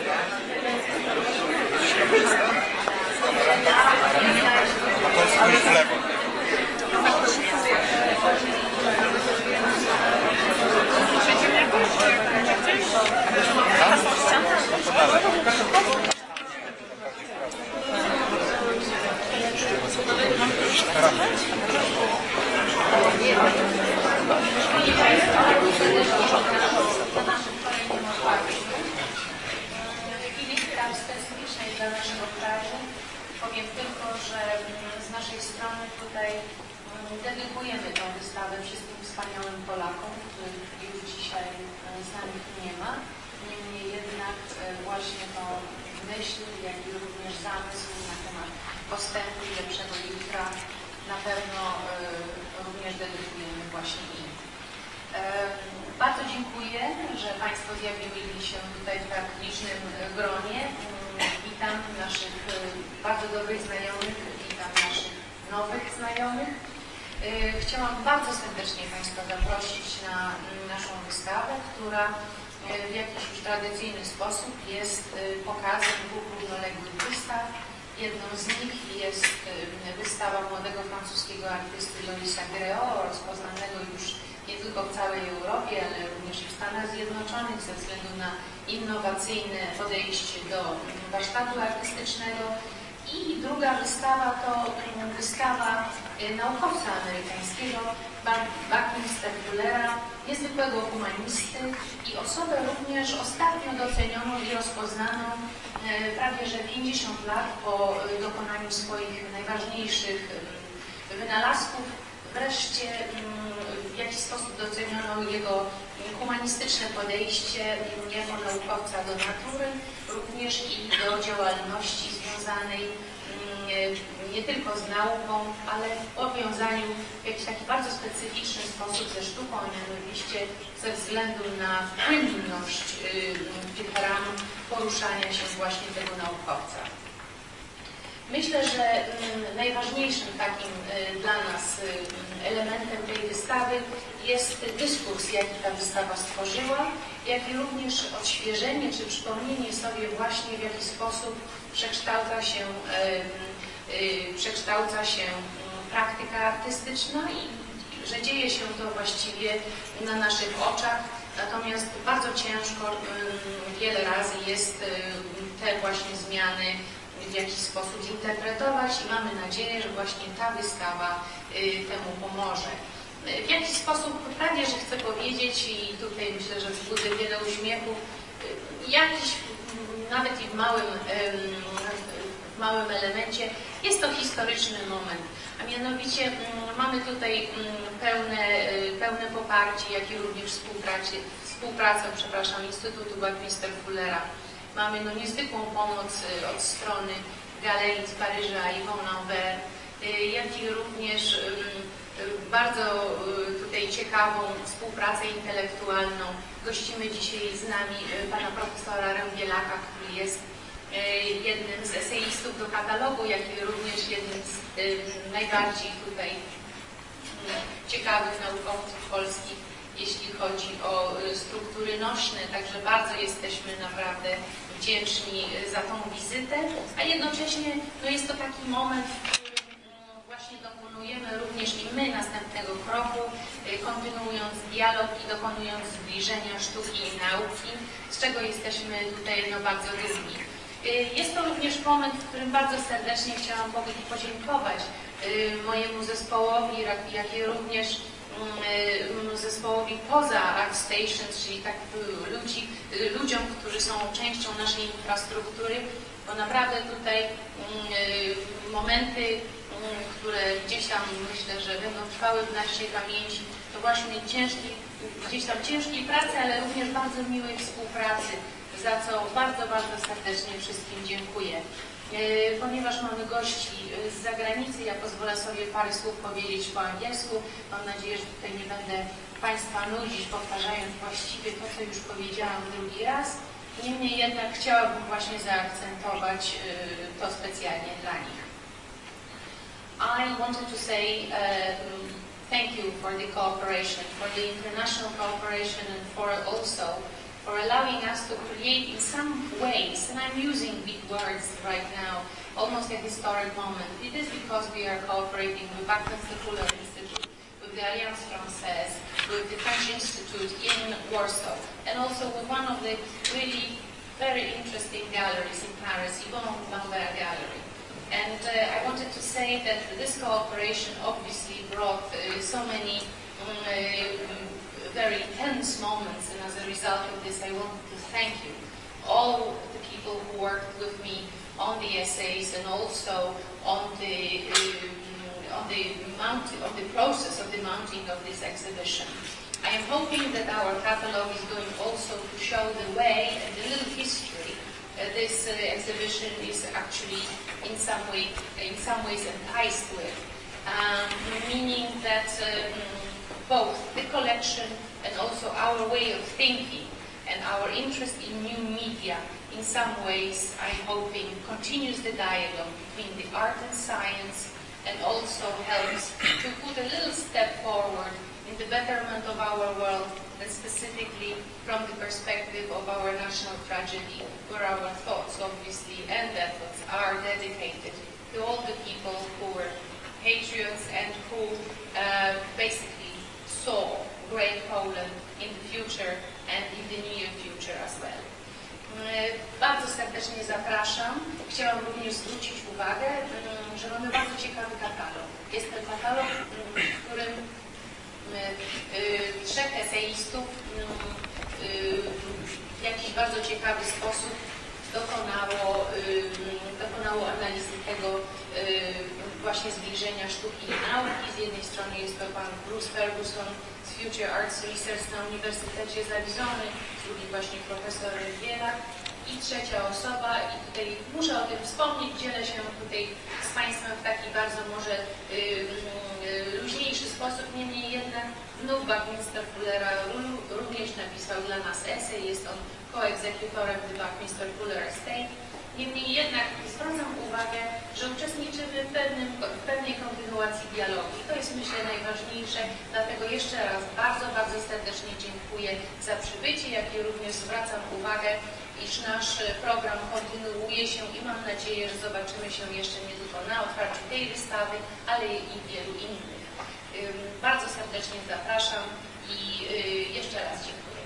A to jest spójrz w lewo. Specyficznej dla naszego kraju. Powiem tylko, że z naszej strony tutaj dedykujemy tę wystawę wszystkim wspaniałym Polakom, których już dzisiaj z nami nie ma. Niemniej jednak właśnie tą myśl, jak i również zamysł na temat postępu i lepszego jutra na pewno również dedykujemy właśnie im. Bardzo dziękuję, że Państwo zjawili się tutaj w tak licznym gronie. Witam naszych bardzo dobrych znajomych, witam naszych nowych znajomych. Chciałam bardzo serdecznie Państwa zaprosić na naszą wystawę, która w jakiś już tradycyjny sposób jest pokazem dwóch równoległych wystaw. Jedną z nich jest wystawa młodego francuskiego artysty Louisa Gréaud, rozpoznanego już nie tylko w całej Europie, ale również w Stanach Zjednoczonych ze względu na innowacyjne podejście do warsztatu artystycznego. I druga wystawa to wystawa naukowca amerykańskiego Buckminster Fullera, niezwykłego humanisty i osobę również ostatnio docenioną i rozpoznaną prawie że 50 lat po dokonaniu swoich najważniejszych wynalazków. Wreszcie w jakiś sposób doceniono jego humanistyczne podejście jako naukowca do natury, również i do działalności związanej nie tylko z nauką, ale w powiązaniu w jakiś taki bardzo specyficzny sposób ze sztuką, mianowicie ze względu na płynność tych ram poruszania się właśnie tego naukowca. Myślę, że najważniejszym takim dla nas elementem tej wystawy jest dyskurs, jaki ta wystawa stworzyła, jak i również odświeżenie czy przypomnienie sobie właśnie, w jaki sposób przekształca się praktyka artystyczna i że dzieje się to właściwie na naszych oczach, natomiast bardzo ciężko wiele razy jest te właśnie zmiany w jakiś sposób zinterpretować i mamy nadzieję, że właśnie ta wystawa temu pomoże. W jakiś sposób prawie, że chcę powiedzieć i tutaj myślę, że wzbudzę wiele uśmiechów, jakiś nawet i w małym elemencie jest to historyczny moment, a mianowicie mamy tutaj pełne poparcie, jak i również współpracę Instytutu Buckminster Fullera. Mamy niezwykłą pomoc od strony Galerii z Paryża i Yvon Lambert, jak i również bardzo tutaj ciekawą współpracę intelektualną. Gościmy dzisiaj z nami pana profesora Rębielaka, który jest jednym z eseistów do katalogu, jak i również jednym z najbardziej tutaj ciekawych naukowców polskich, jeśli chodzi o struktury nośne. Także bardzo jesteśmy naprawdę wdzięczni za tą wizytę, a jednocześnie jest to taki moment, w którym właśnie dokonujemy również i my następnego kroku, kontynuując dialog i dokonując zbliżenia sztuki i nauki, z czego jesteśmy tutaj bardzo dumni. Jest to również moment, w którym bardzo serdecznie chciałam podziękować mojemu zespołowi, jak i również zespołowi poza ArtStations, czyli tak ludziom, którzy są częścią naszej infrastruktury, bo naprawdę tutaj momenty, które gdzieś tam myślę, że będą trwały w naszej pamięci, to właśnie ciężkiej pracy, ale również bardzo miłej współpracy, za co bardzo, bardzo serdecznie wszystkim dziękuję. Ponieważ mamy gości z zagranicy, ja pozwolę sobie parę słów powiedzieć po angielsku. Mam nadzieję, że tutaj nie będę Państwa nudzić, powtarzając właściwie to, co już powiedziałam drugi raz. Niemniej jednak chciałabym właśnie zaakcentować to specjalnie dla nich. I wanted to say thank you for the cooperation, for the international cooperation, and for also for allowing us to create in some ways, and I'm using big words right now, almost a historic moment. It is because we are cooperating with Buckminster Fuller Institute, with the Alliance Française, with the French Institute in Warsaw, and also with one of the really very interesting galleries in Paris, Yvon Lambert Gallery. And I wanted to say that this cooperation obviously brought so many very intense moments, and as a result of this I wanted to thank you, all the people who worked with me on the essays and also on the process of the mounting of this exhibition. I am hoping that our catalogue is going also to show the way and the little history this exhibition is actually in some ways enticed with, meaning that both the collection and also our way of thinking and our interest in new media in some ways, I'm hoping, continues the dialogue between the art and science, and also helps to put a little step forward in the betterment of our world, and specifically from the perspective of our national tragedy, where our thoughts, obviously, and efforts are dedicated to all the people who were patriots and who basically saw great Poland in the future and in the near future as well. Bardzo serdecznie zapraszam. Chciałam również zwrócić uwagę, że mamy bardzo ciekawy katalog. Jest to katalog, w którym trzech eseistów w jakiś bardzo ciekawy sposób dokonało analizy tego właśnie zbliżenia sztuki i nauki. Z jednej strony jest to pan Bruce Ferguson z Future Arts Research na Uniwersytecie z Arizony, drugi właśnie profesor Riviera i trzecia osoba, i tutaj muszę o tym wspomnieć, dzielę się tutaj z Państwem w taki bardzo może luźniejszy sposób, niemniej jednak wnuk Buckminster Fullera również napisał dla nas esej, jest on koegzekutorem The Buckminster Fuller Estate. Niemniej jednak zwracam uwagę, że uczestniczymy w pewnej kontynuacji dialogu. I to jest, myślę, najważniejsze, dlatego jeszcze raz bardzo, bardzo serdecznie dziękuję za przybycie, jak i również zwracam uwagę, iż nasz program kontynuuje się i mam nadzieję, że zobaczymy się jeszcze nie tylko na otwarciu tej wystawy, ale i wielu innych. Bardzo serdecznie zapraszam i jeszcze raz dziękuję.